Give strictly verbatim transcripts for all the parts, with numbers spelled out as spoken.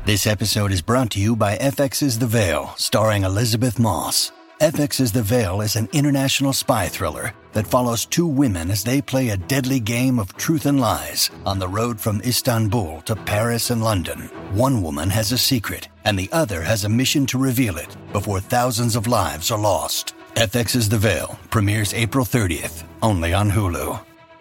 This episode is brought to you by F X's The Veil, starring Elizabeth Moss. F X's The Veil is an international spy thriller that follows two women as they play a deadly game of truth and lies on the road from Istanbul to Paris and London. One woman has a secret, and the other has a mission to reveal it before thousands of lives are lost. F X's The Veil premieres April thirtieth, only on Hulu.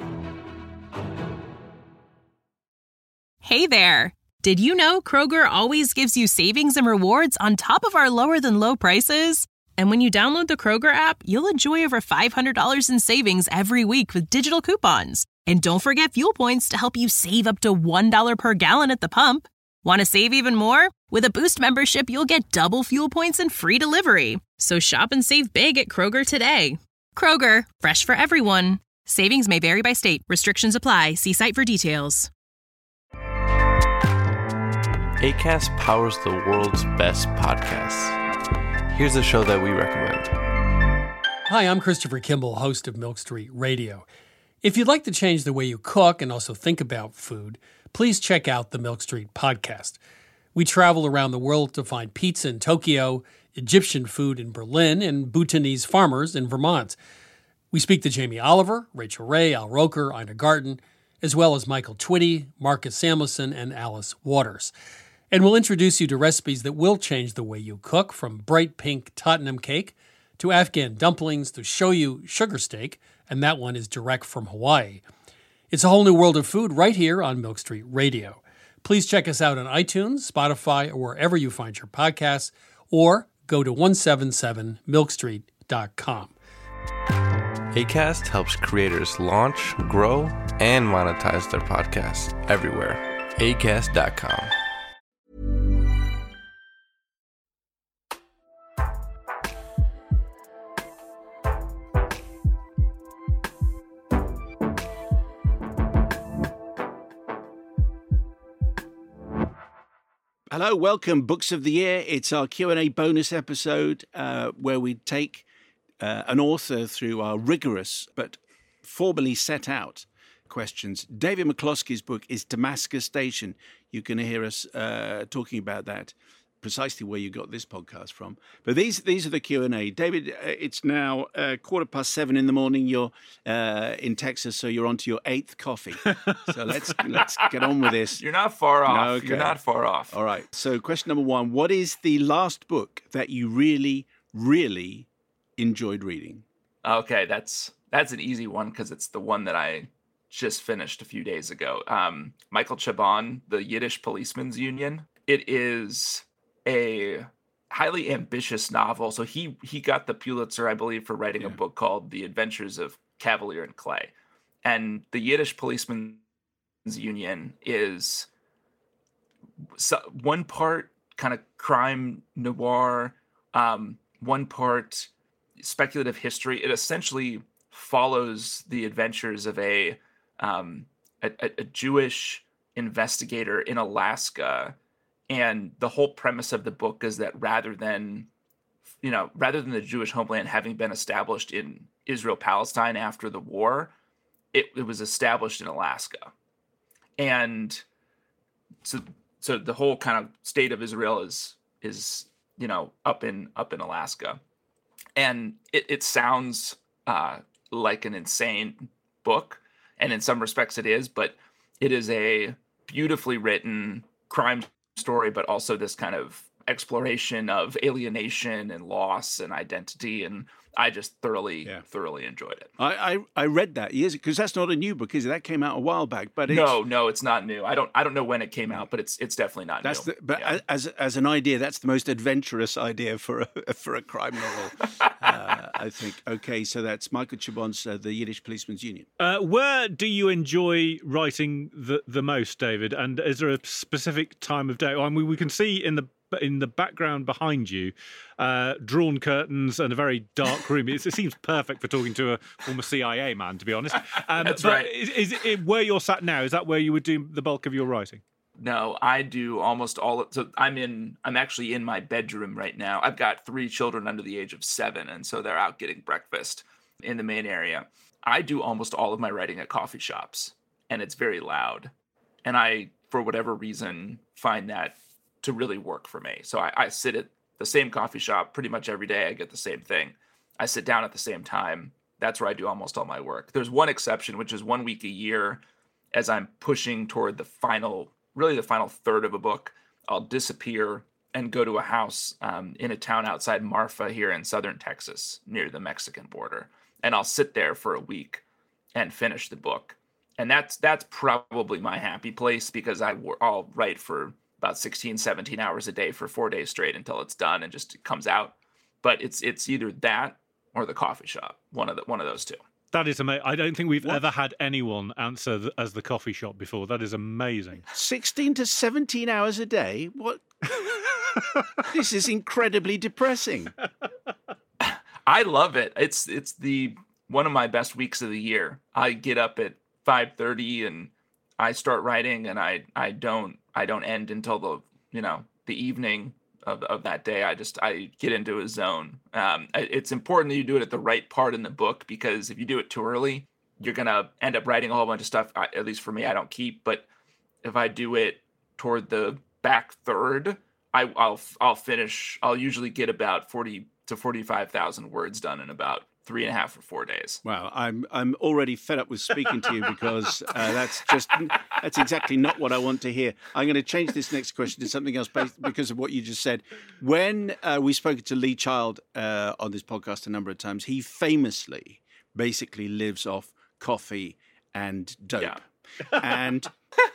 Hey there! Did you know Kroger always gives you savings and rewards on top of our lower-than-low prices? And when you download the Kroger app, you'll enjoy over five hundred dollars in savings every week with digital coupons. And don't forget fuel points to help you save up to one dollar per gallon at the pump. Want to save even more? With a Boost membership, you'll get double fuel points and free delivery. So shop and save big at Kroger today. Kroger, fresh for everyone. Savings may vary by state. Restrictions apply. See site for details. Acast powers the world's best podcasts. Here's a show that we recommend. Hi, I'm Christopher Kimball, host of Milk Street Radio. If you'd like to change the way you cook and also think about food, please check out the Milk Street podcast. We travel around the world to find pizza in Tokyo, Egyptian food in Berlin, and Bhutanese farmers in Vermont. We speak to Jamie Oliver, Rachel Ray, Al Roker, Ina Garten, as well as Michael Twitty, Marcus Samuelson, and Alice Waters. And we'll introduce you to recipes that will change the way you cook, from bright pink Tottenham cake to Afghan dumplings to shoyu sugar steak, and that one is direct from Hawaii. It's a whole new world of food right here on Milk Street Radio. Please check us out on iTunes, Spotify, or wherever you find your podcasts, or go to one seventy-seven milk street dot com. Acast helps creators launch, grow, and monetize their podcasts everywhere. acast dot com. Hello, welcome, Books of the Year. It's our Q and A bonus episode uh, where we take uh, an author through our rigorous but formally set out questions. David McCloskey's book is Damascus Station. You can hear us uh, talking about that, precisely where you got this podcast from. But these these are the Q and A. David, uh, it's now uh, quarter past seven in the morning. You're uh, in Texas, so you're on to your eighth coffee. So let's let's get on with this. You're not far off. No, okay. You're not far off. All right. So question number one, what is the last book that you really, really enjoyed reading? Okay, that's that's an easy one because it's the one that I just finished a few days ago. Um, Michael Chabon, The Yiddish Policemen's Union. It is a highly ambitious novel. So he he got the Pulitzer, I believe, for writing yeah. a book called The Adventures of Cavalier and Clay. And the Yiddish Policemen's Union is so, one part kind of crime noir, um, one part speculative history. It essentially follows the adventures of a um, a, a Jewish investigator in Alaska. And the whole premise of the book is that rather than, you know, rather than the Jewish homeland having been established in Israel-Palestine after the war, it, it was established in Alaska. And so, so the whole kind of state of Israel is, is, you know, up in, up in Alaska. And it, it sounds uh, like an insane book. And in some respects it is, but it is a beautifully written crime story, but also this kind of exploration of alienation and loss and identity. And I just thoroughly, yeah. thoroughly enjoyed it. I, I, I read that years because that's not a new book, is it? That came out a while back. But it's, no, no, it's not new. I don't I don't know when it came out, but it's it's definitely not that's new. The, but yeah. as as an idea, that's the most adventurous idea for a for a crime novel, uh, I think. Okay, so that's Michael Chabon's uh, The Yiddish Policemen's Union. Uh, where do you enjoy writing the the most, David? And is there a specific time of day? I mean, we can see in the in the background behind you, uh, drawn curtains and a very dark room. It, it seems perfect for talking to a former C I A man, to be honest. Um, That's but right. Is, is it where you're sat now? Is that where you would do the bulk of your writing? No, I do almost all of, so I'm in, I'm actually in my bedroom right now. I've got three children under the age of seven, and so they're out getting breakfast in the main area. I do almost all of my writing at coffee shops, and it's very loud. And I, for whatever reason, find that to really work for me. So I, I sit at the same coffee shop pretty much every day. I get the same thing. I sit down at the same time. That's where I do almost all my work. There's one exception, which is one week a year as I'm pushing toward the final, really the final third of a book. I'll disappear and go to a house um, in a town outside Marfa here in southern Texas, near the Mexican border. And I'll sit there for a week and finish the book. And that's that's probably my happy place, because I, I'll write for about sixteen, seventeen hours a day for four days straight until it's done and just comes out. But it's it's either that or the coffee shop, one of the, one of those two. That is amazing. I don't think we've what? ever had anyone answer th- as the coffee shop before. That is amazing. sixteen to seventeen hours a day? What? This is incredibly depressing. I love it. It's it's the one of my best weeks of the year. I get up at five thirty and I start writing, and I, I don't I don't end until the you know the evening of, of that day. I just I get into a zone. Um, it's important that you do it at the right part in the book, because if you do it too early, you're gonna end up writing a whole bunch of stuff. I, at least for me, I don't keep. But if I do it toward the back third, I, I'll I'll finish. I'll usually get about forty to forty-five thousand words done in about three and a half or four days. Wow, I'm I'm already fed up with speaking to you, because uh, that's just that's exactly not what I want to hear. I'm going to change this next question to something else based because of what you just said. When uh, we spoke to Lee Child uh, on this podcast a number of times, he famously basically lives off coffee and dope. Yeah. and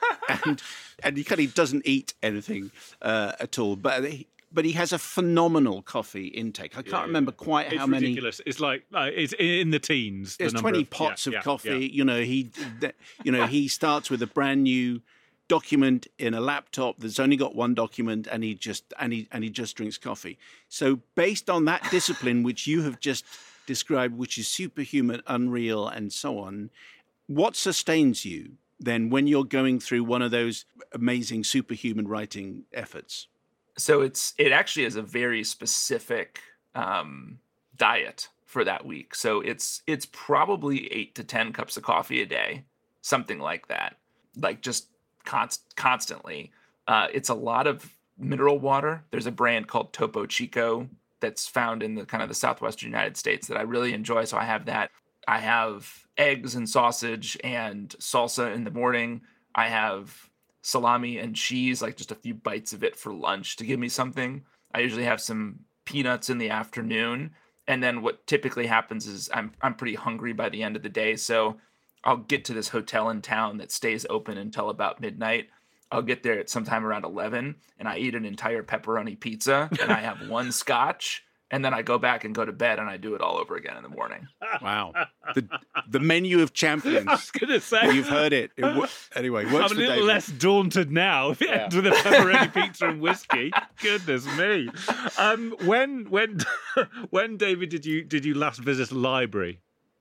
and and he kind of doesn't eat anything uh, at all, but he, but he has a phenomenal coffee intake. I can't yeah, remember quite it's how many. It's ridiculous. It's like uh, it's in the teens. There's the twenty of, pots yeah, of yeah, coffee. Yeah. You know he, you know he starts with a brand new document in a laptop that's only got one document, and he just and he and he just drinks coffee. So based on that discipline, which you have just described, which is superhuman, unreal, and so on, what sustains you then when you're going through one of those amazing superhuman writing efforts? So it's it actually is a very specific um, diet for that week. So it's it's probably eight to ten cups of coffee a day, something like that, like just const- constantly. Uh, it's a lot of mineral water. There's a brand called Topo Chico that's found in the kind of the southwestern United States that I really enjoy. So I have that. I have eggs and sausage and salsa in the morning. I have salami and cheese, like just a few bites of it for lunch to give me something. I usually have some peanuts in the afternoon. And then what typically happens is I'm I'm pretty hungry by the end of the day. So I'll get to this hotel in town that stays open until about midnight. I'll get there at sometime around eleven, and I eat an entire pepperoni pizza, and I have one scotch, and then I go back and go to bed, and I do it all over again in the morning. Wow. The the menu of champions. I was going to say. You've heard it. it w- anyway, works I'm a for little David. less daunted now Yeah. with a pepperoni pizza and whiskey. Goodness me. Um, when when when David did you did you last visit a library?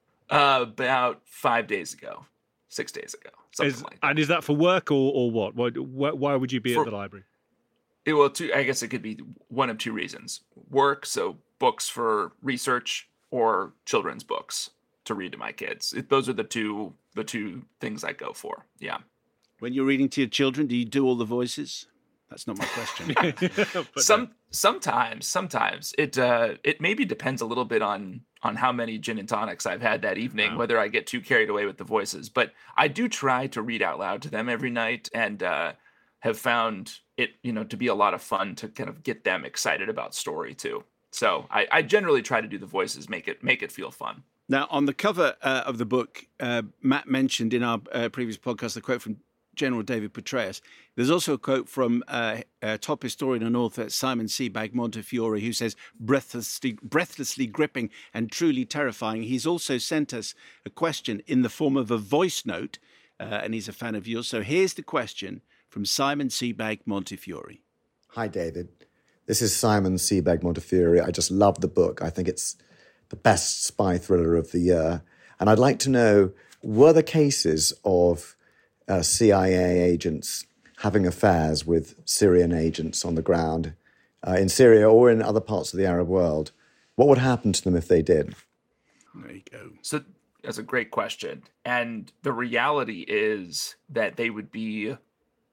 Uh, about five days ago, six days ago, something Is, like that. and is that for work or, or what? Why, why would you be For- at the library? It, well, two, I guess it could be one of two reasons. Work, so books for research, or children's books to read to my kids. It, those are the two the two things I go for. Yeah. When you're reading to your children, do you do all the voices? That's not my question. But Some no. sometimes, sometimes it uh, it maybe depends a little bit on on how many gin and tonics I've had that evening, Wow. whether I get too carried away with the voices. But I do try to read out loud to them every night, and uh, have found it, you know, to be a lot of fun to kind of get them excited about story too. So I, I generally try to do the voices, make it make it feel fun. Now, on the cover uh, of the book, uh, Matt mentioned in our uh, previous podcast the quote from General David Petraeus. There's also a quote from uh, uh, top historian and author Simon Sebag Montefiore, who says, breathlessly, breathlessly gripping and truly terrifying. He's also sent us a question in the form of a voice note, uh, and he's a fan of yours. So here's the question from Simon Sebag Montefiore. Hi, David. This is Simon Sebag Montefiore. I just love the book. I think it's the best spy thriller of the year. And I'd like to know, were there cases of uh, C I A agents having affairs with Syrian agents on the ground uh, in Syria or in other parts of the Arab world? What would happen to them if they did? There you go. So that's a great question. And the reality is that they would be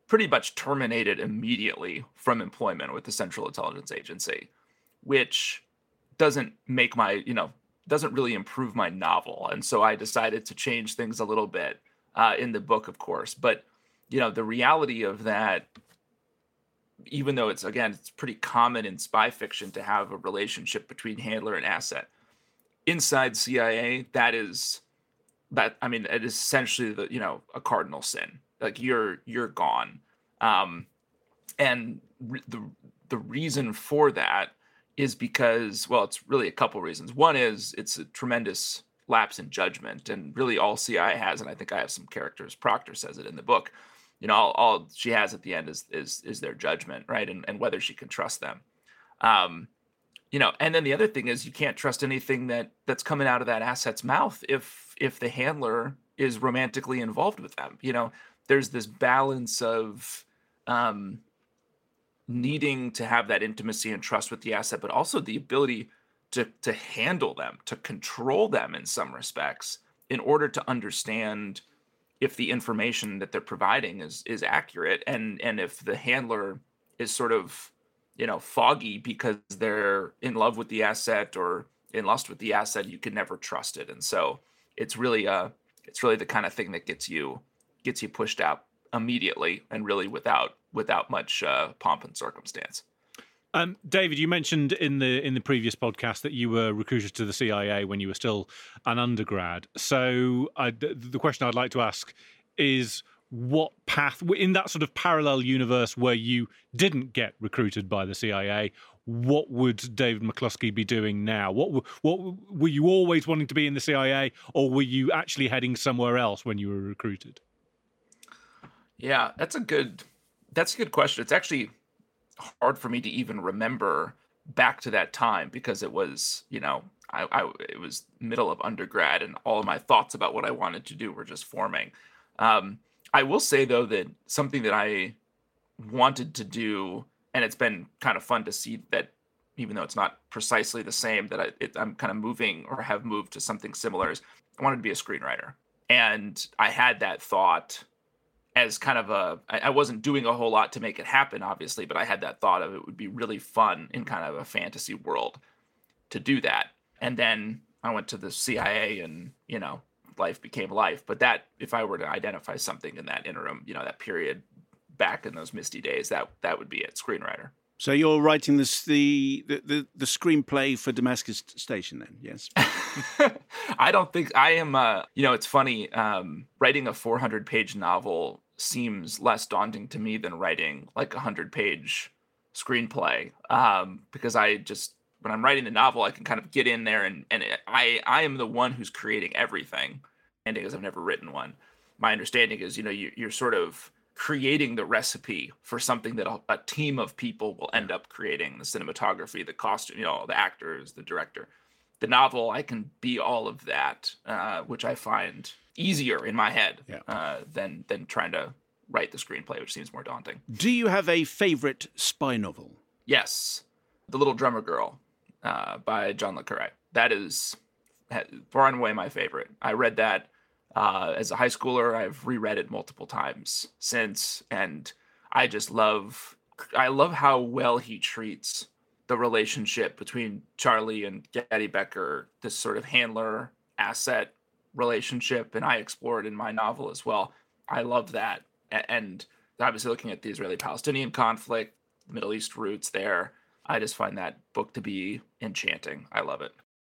pretty much terminated immediately from employment with the Central Intelligence Agency, which doesn't make my, you know, doesn't really improve my novel. And so I decided to change things a little bit uh, in the book, of course. But, you know, the reality of that, even though it's, again, it's pretty common in spy fiction to have a relationship between handler and asset, inside C I A, that is, that, I mean, it is essentially the, you know, a cardinal sin. Like you're, you're gone. Um, and re- the, the reason for that is because, well, it's really a couple reasons. One is it's a tremendous lapse in judgment, and really all C I A has, and I think I have some characters, Proctor says it in the book, you know, all, all she has at the end is is is their judgment, right? And and whether she can trust them. Um, you know, and then the other thing is you can't trust anything that that's coming out of that asset's mouth if if the handler is romantically involved with them. You know, there's this balance of um needing to have that intimacy and trust with the asset, but also the ability to to handle them, to control them in some respects, in order to understand if the information that they're providing is is accurate, and and if the handler is sort of, you know, foggy because they're in love with the asset or in lust with the asset, you can never trust it. And so it's really uh it's really the kind of thing that gets you gets you pushed out immediately and really without without much uh, pomp and circumstance. Um, David, you mentioned in the in the previous podcast that you were recruited to the C I A when you were still an undergrad. So I, the question I'd like to ask is, what path, in that sort of parallel universe where you didn't get recruited by the C I A, what would David McCluskey be doing now? What what were you always wanting to be in the C I A, or were you actually heading somewhere else when you were recruited? Yeah, that's a good that's a good question. It's actually hard for me to even remember back to that time because it was, you know, I, I it was middle of undergrad and all of my thoughts about what I wanted to do were just forming. Um, I will say though that something that I wanted to do, and it's been kind of fun to see that even though it's not precisely the same, that I, it, I'm kind of moving or have moved to something similar, is I wanted to be a screenwriter. And I had that thought as kind of a, I wasn't doing a whole lot to make it happen, obviously, but I had that thought of it would be really fun in kind of a fantasy world to do that. And then I went to the C I A and, you know, life became life. But that, if I were to identify something in that interim, you know, that period back in those misty days, that that would be it, screenwriter. So you're writing this the the, the, the screenplay for Damascus Station then, yes? I don't think I am, uh, you know, it's funny, um, writing a four hundred page novel seems less daunting to me than writing like a one hundred page screenplay, um, because I just, when I'm writing the novel, I can kind of get in there and, and I, I am the one who's creating everything. And because I've never written one, my understanding is, you know, you, you're sort of creating the recipe for something that a, a team of people will end up creating: the cinematography, the costume, you know, the actors, the director. The novel, I can be all of that, uh, which I find easier in my head yeah. uh, than than trying to write the screenplay, which seems more daunting. Do you have a favorite spy novel? Yes, The Little Drummer Girl uh, by John le Carré. That is far and away my favorite. I read that uh, as a high schooler. I've reread it multiple times since, and I just love I love how well he treats the relationship between Charlie and Gatti Becker, this sort of handler asset relationship, and I explore it in my novel as well. I love that. And obviously looking at the Israeli-Palestinian conflict, the Middle East roots there, I just find that book to be enchanting. I love it.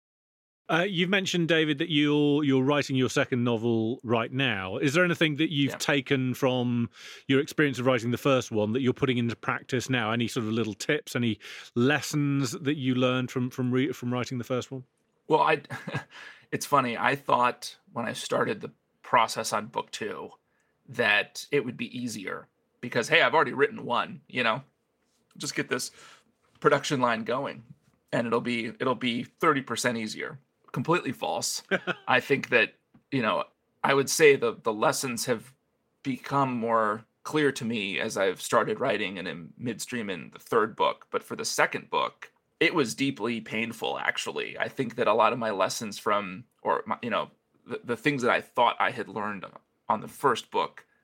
Uh, you've mentioned, David, that you're you're writing your second novel right now. Is there anything that you've yeah. taken from your experience of writing the first one that you're putting into practice now? Any sort of little tips, any lessons that you learned from from re- from writing the first one? Well, I it's funny. I thought when I started the process on book two that it would be easier because, hey, I've already written one, you know, just get this production line going and it'll be it'll be thirty percent easier. Completely false. I think that, you know, I would say the the lessons have become more clear to me as I've started writing and am midstream in the third book. But for the second book, it was deeply painful, actually. I think that a lot of my lessons from, or, my, you know, the, the things that I thought I had learned on the first book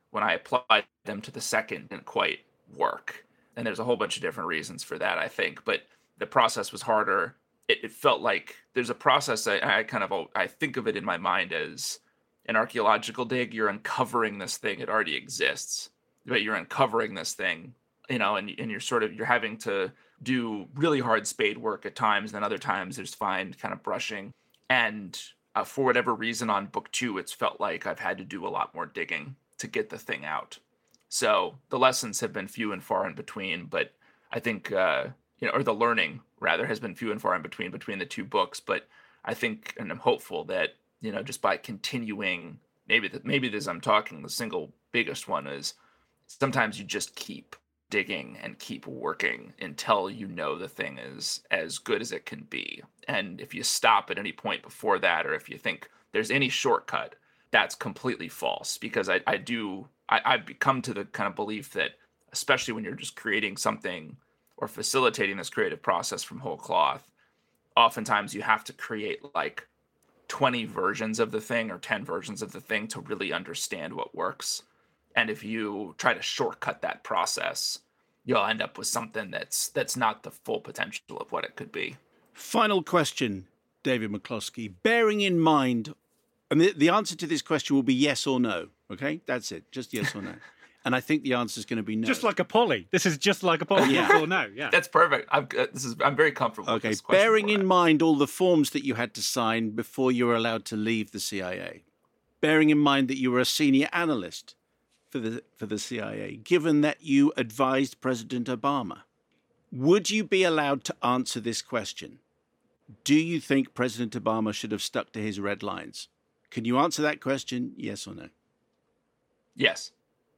when I applied them to the second, didn't quite work. And there's a whole bunch of different reasons for that, I think. But the process was harder. It, it felt like there's a process. I, I kind of I think of it in my mind as an archaeological dig. You're uncovering this thing; it already exists, but you're uncovering this thing, you know, and and you're sort of you're having to do really hard spade work at times, and then other times there's fine kind of brushing. And uh, for whatever reason, on book two, it's felt like I've had to do a lot more digging to get the thing out. So the lessons have been few and far in between, but I think, uh, you know, or the learning rather has been few and far in between between the two books. But I think, and I'm hopeful that, you know, just by continuing, maybe that maybe this I'm talking, the single biggest one is sometimes you just keep digging and keep working until you know the thing is as good as it can be. And if you stop at any point before that, or if you think there's any shortcut, that's completely false. Because I, I do, I, I've come to the kind of belief that, especially when you're just creating something or facilitating this creative process from whole cloth, oftentimes you have to create like twenty versions of the thing or ten versions of the thing to really understand what works. And if you try to shortcut that process, you'll end up with something that's that's not the full potential of what it could be. Final question, David McCloskey. Bearing in mind, and the, the answer to this question will be yes or no, okay? That's it, just yes or no. And I think the answer is going to be no. Just like a poly. This is just like a poly. Yeah. Yes or no, yeah. That's perfect. I'm, uh, this is, I'm very comfortable Okay, with this question. bearing in format. mind all the forms that you had to sign before you were allowed to leave the C I A, bearing in mind that you were a senior analyst for the for the C I A, given that you advised President Obama, would you be allowed to answer this question? Do you think President Obama should have stuck to his red lines? Can you answer that question, yes or no? Yes.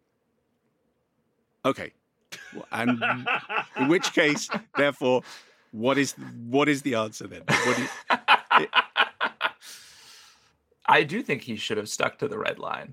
Okay. Well, and in which case, therefore, what is what is the answer then? What do you... I do think he should have stuck to the red line.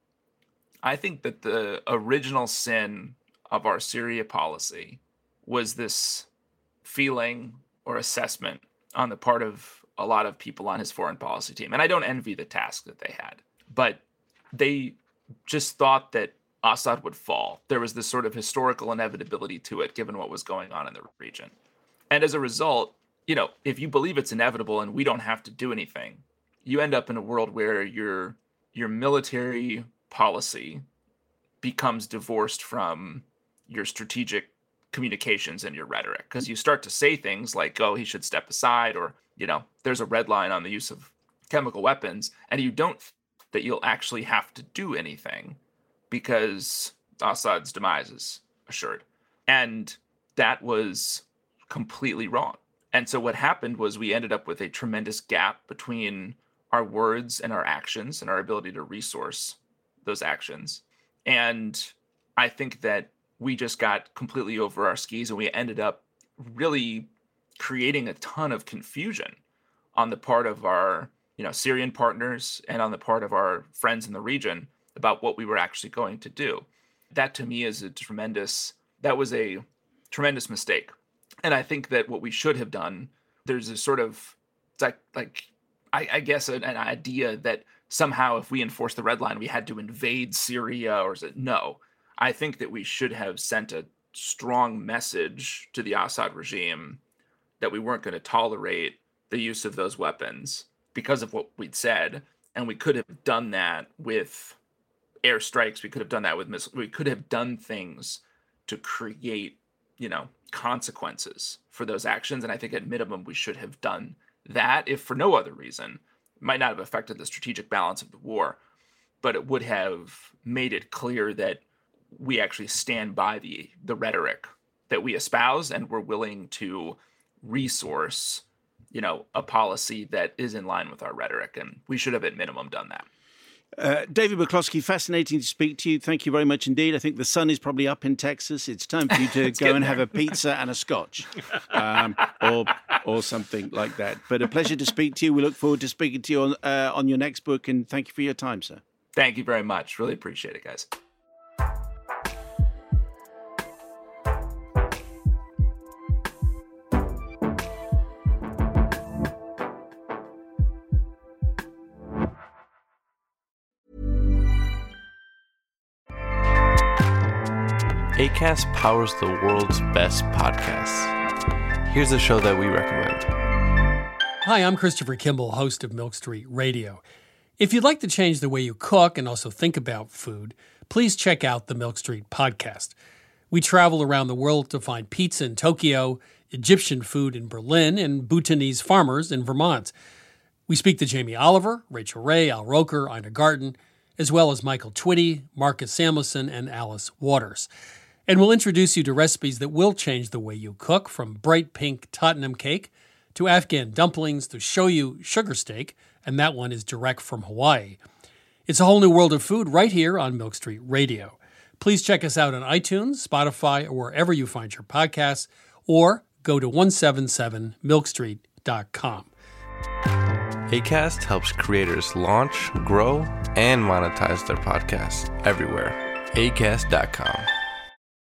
I think that the original sin of our Syria policy was this feeling or assessment on the part of a lot of people on his foreign policy team. And I don't envy the task that they had, but they just thought that Assad would fall. There was this sort of historical inevitability to it, given what was going on in the region. And as a result, you know, if you believe it's inevitable and we don't have to do anything, you end up in a world where your your military policy becomes divorced from your strategic communications and your rhetoric, because you start to say things like, oh, he should step aside, or, you know, there's a red line on the use of chemical weapons, and you don't think that you'll actually have to do anything because Assad's demise is assured. And that was completely wrong. And so what happened was we ended up with a tremendous gap between our words and our actions and our ability to resource those actions. And I think that we just got completely over our skis, and we ended up really creating a ton of confusion on the part of our, you know, Syrian partners and on the part of our friends in the region about what we were actually going to do. That to me is a tremendous, that was a tremendous mistake. And I think that what we should have done, there's a sort of, it's like, like I, I guess an, an idea that somehow if we enforced the red line, we had to invade Syria, or is it? No. I think that we should have sent a strong message to the Assad regime that we weren't going to tolerate the use of those weapons because of what we'd said. And we could have done that with airstrikes. We could have done that with missiles. We could have done things to create, you know, consequences for those actions. And I think at minimum, we should have done that, if for no other reason. It might not have affected the strategic balance of the war, but it would have made it clear that we actually stand by the the rhetoric that we espouse, and we're willing to resource, you know, a policy that is in line with our rhetoric. And we should have at minimum done that. Uh, David McCloskey, fascinating to speak to you. Thank you very much indeed. I think the sun is probably up in Texas. It's time for you to go and there. have a pizza and a scotch, um, or or something like that. But a pleasure to speak to you. We look forward to speaking to you on, uh, on your next book, and thank you for your time, sir. Thank you very much. Really appreciate it, guys. Acast powers the world's best podcasts. Here's a show that we recommend. Hi, I'm Christopher Kimball, host of Milk Street Radio. If you'd like to change the way you cook and also think about food, please check out the Milk Street podcast. We travel around the world to find pizza in Tokyo, Egyptian food in Berlin, and Bhutanese farmers in Vermont. We speak to Jamie Oliver, Rachel Ray, Al Roker, Ina Garten, as well as Michael Twitty, Marcus Samuelson, and Alice Waters. And we'll introduce you to recipes that will change the way you cook, from bright pink Tottenham cake to Afghan dumplings to shoyu sugar steak, and that one is direct from Hawaii. It's a whole new world of food right here on Milk Street Radio. Please check us out on iTunes, Spotify, or wherever you find your podcasts, or go to one seventy-seven milk street dot com. Acast helps creators launch, grow, and monetize their podcasts everywhere. acast dot com.